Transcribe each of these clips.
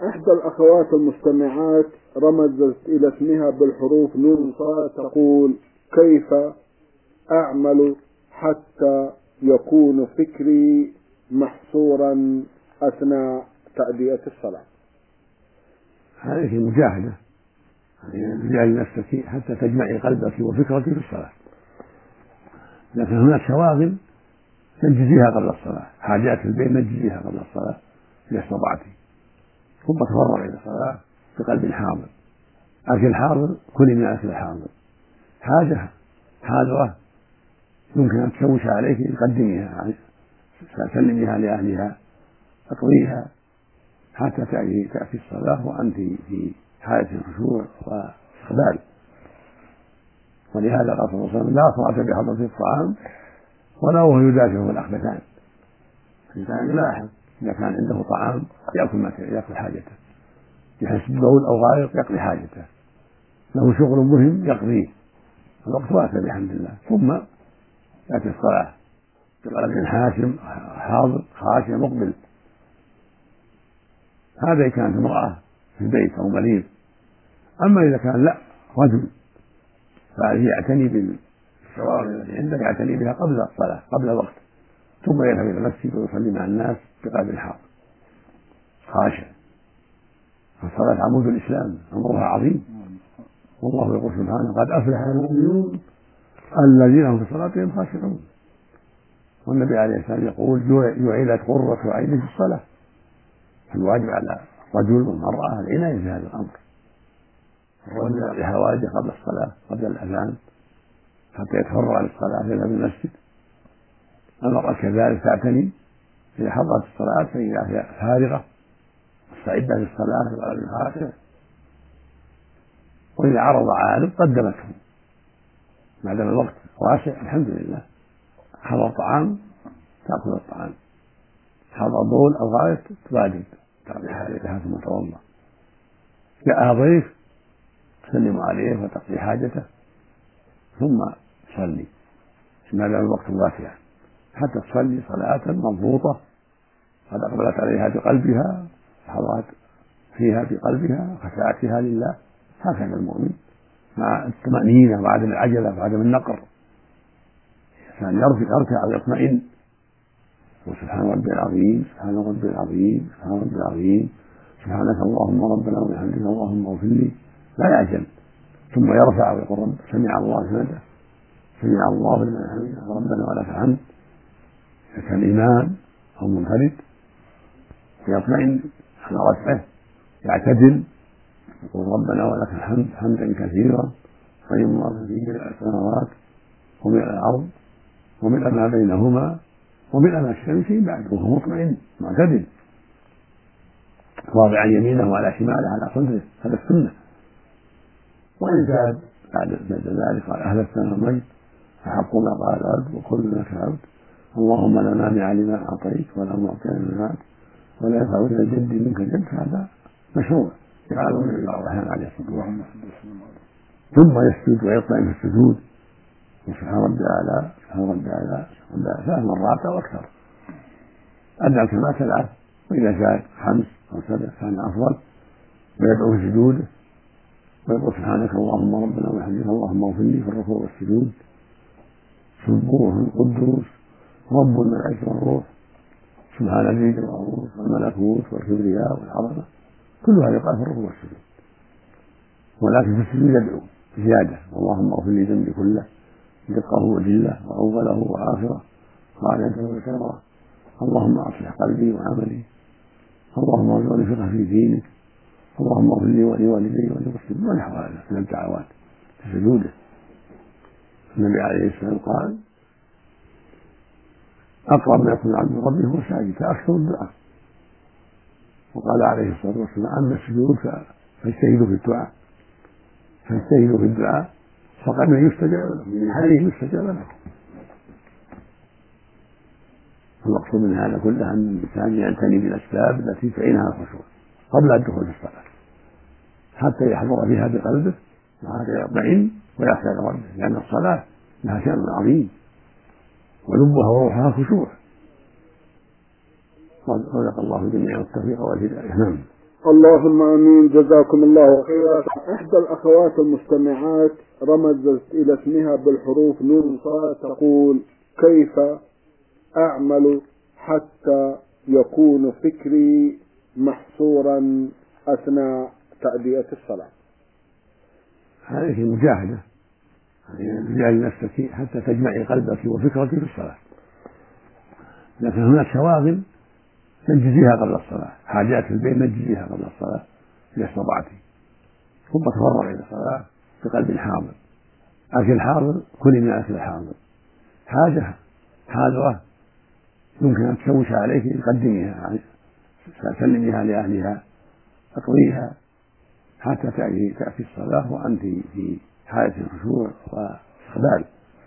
إحدى الأخوات المستمعات رمزت إلى اسمها بالحروف نون صاد تقول: كيف أعمل حتى يكون فكري محصورا أثناء تأدية الصلاة؟ هذه مجاهدة، تجاهد نفسك حتى تجمعي قلبك وفكرك في الصلاة، لكن هناك شواغل تنجزيها قبل الصلاة، حاجات البيت نجزيها قبل الصلاة إذا استطعت، ثم تفرغ إلى الصلاة بقلب حاضر. أكل حاضر، كل من أكل حاضر. حاجة حاضرة يمكن أن تشوش عليك، قدميها، سلميها لأهلها، اقضيها حتى تأتي الصلاة وأنت في حالة الخشوع واستقبال. ولهذا قال صلى الله عليه وسلم: لا صلاة بحضرة الطعام ولا وهو يدافعه الأخبثان. الإنسان يلاحظ إذا كان عنده طعام يأكل حاجته، يحس ببول أو غائط يقضي حاجته، له شغل مهم يقضيه، الوقت واسع بحمد الله، ثم يأتي الصلاة بقلب حاشم حاضر خاشع مقبل. هذا إذا كانت امرأة في البيت أو مريض. أما إذا كان لا رجل فعليه يعتني بالشواغل التي عنده، يعتني بها قبل الصلاة قبل الوقت، ثم يذهب إلى المسجد ويصلي مع الناس بقلب حاضر خاشع. فالصلاة عمود الإسلام، أمرها عظيم، والله يقول سبحانه: قد أفلح المؤمنون الذين هم في صلاتهم خاشعون. والنبي عليه السلام يقول: جعلت قرة عيني في الصلاة. فالواجب على الرجل والمرأة العناية بهذا الأمر. الرجل يقضي حوائجه قبل الصلاة قبل الأذان حتى يتفرغ للصلاة يذهب المسجد. المرأة كذلك تعتني إذا حضرت الصلاة فإذا هي فارغة مستعدة للصلاة بقلب خاشع، وإذا عرض عارض قدمته ما دام الوقت واسع. الحمد لله، حضر طعام تأكل الطعام، حضر بول أو غائط تبادر تقضي حاجتها ثم توضأ. جاء ضيف تسلم عليه وتقضي حاجته ثم تصلي ما دام الوقت واسع، حتى تصلي صلاة مضبوطة قد أقبلت عليها بقلبها، حضرت فيها بقلبها، خشعتها لله. هكذا المؤمن مع الطمأنينة وعدم العجلة وعدم النقر، كان يركع ويطمئن، وسبحان ربي العظيم سبحان ربي العظيم سبحان ربي العظيم سبحانك اللهم ربنا وبحمدك اللهم اغفر لي، لا يعجل، ثم يرفع ويقول: رب سمع الله حمده سمع الله لمن حمده ربنا ولك الحمد. إذا كان إمام أو منفرد يطمئن على رفعه، يعتدل، يقول: ربنا ولك الحمد حمدا كثيرا طيبا فيه ملء السماوات وملء الأرض وملء ما بينهما وملء ما الشمس بعد، وهو مطمئن معتدل واضعا يمينه على شماله على صدره. هذا السنة. وإن زاد بعد ذلك قال: أهل السنة والمجد أحق ما قال العبد وكلنا كعبد اللهم لا مانع لما أعطيت ولا معطي لما منعت ولا ينفع ذا الجد منك الجد. هذا مشروع يفعله النبي بعض الأحيان عليه الصلاة والسلام. ثم يسجد ويطمئن في السجود، وسبحان ربي الأعلى سبحان ربي الأعلى 3 مرات أو أكثر. أدعى كما تدعى، وإذا زاد 5 أو 7 كان أفضل، ويدعو في سجوده ويقول: سبحانك اللهم ربنا وبحمدك اللهم اغفر لي في الركوع والسجود سبوح قدوس رب الملائكة والروح سبحان الذي العروش والملكوت والكبرياء والعظمة. كل هذا يقال في الركوع والسجود، ولكن في السجود يدعو زيادة: اللهم اغفر لي ذنبي كله دقه وجله وأوله وآخره وعلانيته وسره، اللهم أصلح قلبي وعملي، اللهم ارزقني فقه في دينك، اللهم اغفر لي ولوالدي وللمسلمين، ونحو هذا من الدعوات في سجوده. النبي عليه السلام قال: أقرب ما يكون العبد ربه هو ساجد فأكثر الدعاء. وقال عليه الصلاة والسلام: أما السجود فاجتهدوا في الدعاء فقد يستجاب لكم، من حديث يستجاب لكم. المقصود من هذا كله أن الإنسان يعتني بالأسباب التي تعينها الخشوع قبل الدخول في الصلاة حتى يحضر فيها بقلبه وحتى يطمئن ويخشى لربه، لأن الصلاة لها شأن عظيم ولبها وروحها خشوع. رزق الله الجميع التوفيق والهداية. نعم. اللهم امين. جزاكم الله خيرا. احدى الاخوات المستمعات رمزت الى اسمها بالحروف نون صاد تقول: كيف اعمل حتى يكون فكري محصورا اثناء تأدية الصلاة؟ عليك المجاهدة، تجعل نفسك حتى تجمعي قلبك وفكرك في الصلاة، لكن هناك شواغل نجزيها قبل الصلاة، حاجات في البيت نجزيها قبل الصلاة إذا استطعت، ثم تفرغ إلى الصلاة بقلب حاضر. أكل حاضر، كلي من أكل حاضر. حاجة حاضرة يمكن أن تشوش عليك قدميها، سلميها لأهلها، اقضيها حتى تأتي الصلاة وأنت في حالة الخشوع واستقبال.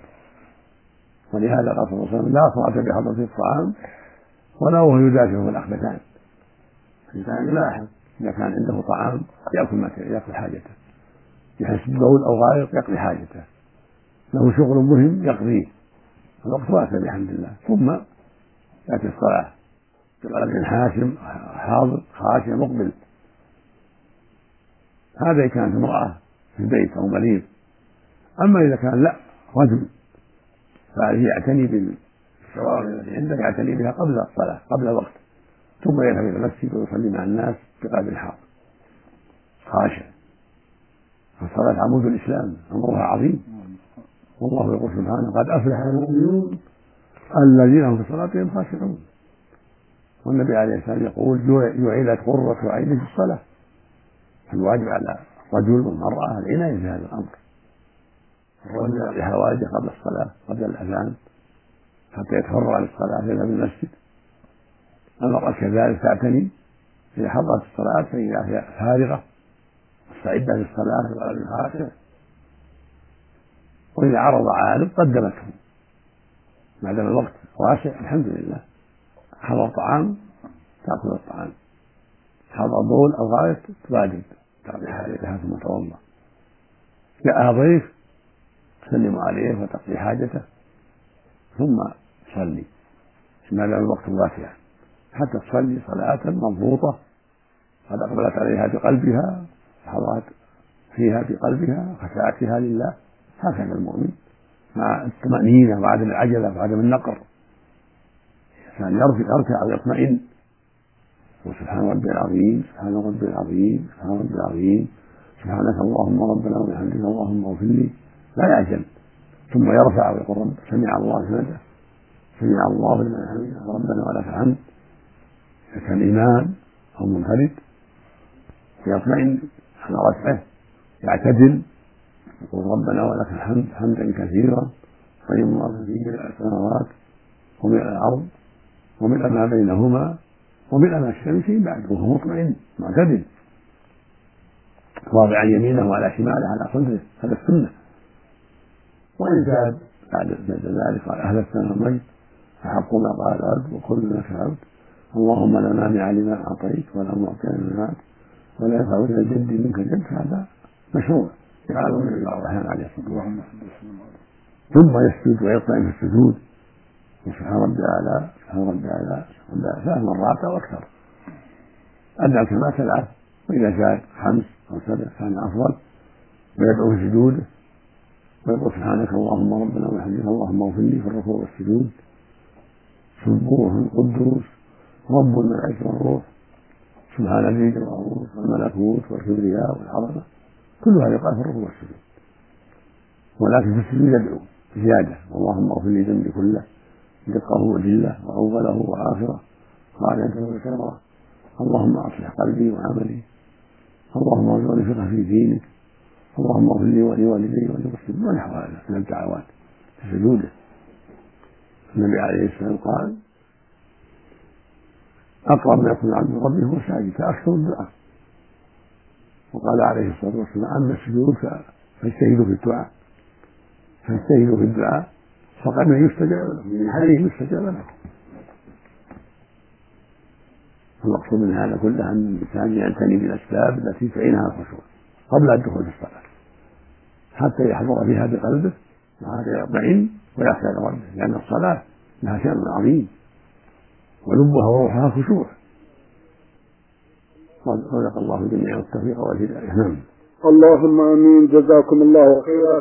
ولهذا قال صلى الله عليه وسلم: لا صلاة بحضرة الطعام ولا وهو يدافعه الأخبثان. الإنسان يلاحظ إذا كان عنده طعام يأكل حاجته، يحس ببول أو غائط يقضي حاجته، له شغل مهم يقضيه، الوقت واسع بحمد الله. ثم يأتي الصلاة بقلب حاسم حاضر خاشع مقبل. هذا إذا كانت امرأة في البيت أو مريض. أما إذا كان لا رجل فعليه يعتني بالشواغل التي عنده، يعتني بها قبل الصلاة قبل الوقت، ثم يذهب إلى المسجد ويصلي مع الناس بقلب حاضر خاشع. الصلاة عمود الإسلام، أمرها عظيم، والله يقول سبحانه: قد أفلح المؤمنون الذين هم في صلاتهم خاشعون. والنبي عليه السلام يقول: جعلت قرة عيني في الصلاة. الواجب على الرجل والمرأة العناية في هذا الأمر. الرجل يقضي حوائجه قبل الصلاة قبل الأذان حتى يتفرغ للصلاة في المسجد. المرأة كذلك تعتني إذا حضرت الصلاة فإذا هي فارغة مستعدة للصلاة بقلب خاشع. وإذا عرض عارض قدمته ما دام الوقت واسع الحمد لله. حضر طعام تأكل الطعام، حضر بول أو غائط تبادر تقضي حاجتها ثم توضأ. جاءها ضيف تسلم عليه وتقضي حاجته ثم تصلي ما دام الوقت واسع، حتى تصلي صلاة مضبوطة قد أقبلت عليها بقلبها، حضرت فيها بقلبها، خشعتها لله. هكذا المؤمن مع الطمأنينة وعدم العجلة وعدم النقر، كان يركع ويطمئن وسبحان ربي العظيم سبحان ربي العظيم سبحان ربي العظيم سبحانك اللهم ربنا وبحمدك اللهم اغفر لي، لا يعجل. ثم يرفع ويقول: رب سمع الله حمده سمع الله لمن حمده ربنا ولك الحمد. إذا كان إمام أو منفرد يطمئن على رفعه، يعتدل يقول: ربنا ولك الحمد حمدا كثيرا طيبا فيه ملء السماوات وملء الأرض وملء ما بينهما وملء ما الشمس بعد، وهو مطمئن معتدل واضعا يمينه على شماله على صدره. هذا السنة. وإن زاد بعد ذلك قال: أهل السنة والمجد أحق ما قال العبد وكلنا كالعبد اللهم لا مانع لما أعطيت ولا معطي لما منعت ولا ينفع ذا الجد منك الجد. هذا مشروع يفعله النبي الرحمن عليه الصلاة والسلام. ثم يسجد ويطمئن في السجود سبحان ربي الأعلى سبحان ربي الأعلى 3 مرات أو أكثر. أدعى كما تلعب، وإذا زاد 5 أو 7 كان أفضل. ويدعو في سجوده ويقول: سبحانك اللهم ربنا وبحمدك اللهم اغفر لي في الركوع والسجود سبوح قدوس رب الملائكة والروح سبحان ذي الجبروت والملكوت والكبرياء والعظمة. كل هذا يقال في الركوع والسجود، ولكن في السجود يدعو زيادة: اللهم اغفر لي ذنبي كله دقه وجله وأوله وآخره وعليته وسره، اللهم أصلح قلبي وعملي، اللهم ارزقني فقه في دينك، اللهم اغفر لي ولوالدي وللمسلمين، ونحو هذا من الدعوات في سجوده. النبي عليه السلام قال: أقرب ما يكون العبد من ربه هو ساجد فأكثر الدعاء. وقال عليه الصلاة والسلام: أما السجود فاجتهدوا في الدعاء فقد يستجاب لكم من حديث يستجاب لكم. المقصود من هذا كله أن الإنسان يعتني بالأسباب التي تعينها الخشوع قبل الدخول في الصلاة حتى يحضر فيها بقلبه وهذا يطمئن ويخشى ربه، لأن الصلاة لها شأن عظيم ولبها وروحها خشوع. رزق الله الجميع التوفيق والهداية. نعم. اللهم امين. جزاكم الله خيرا.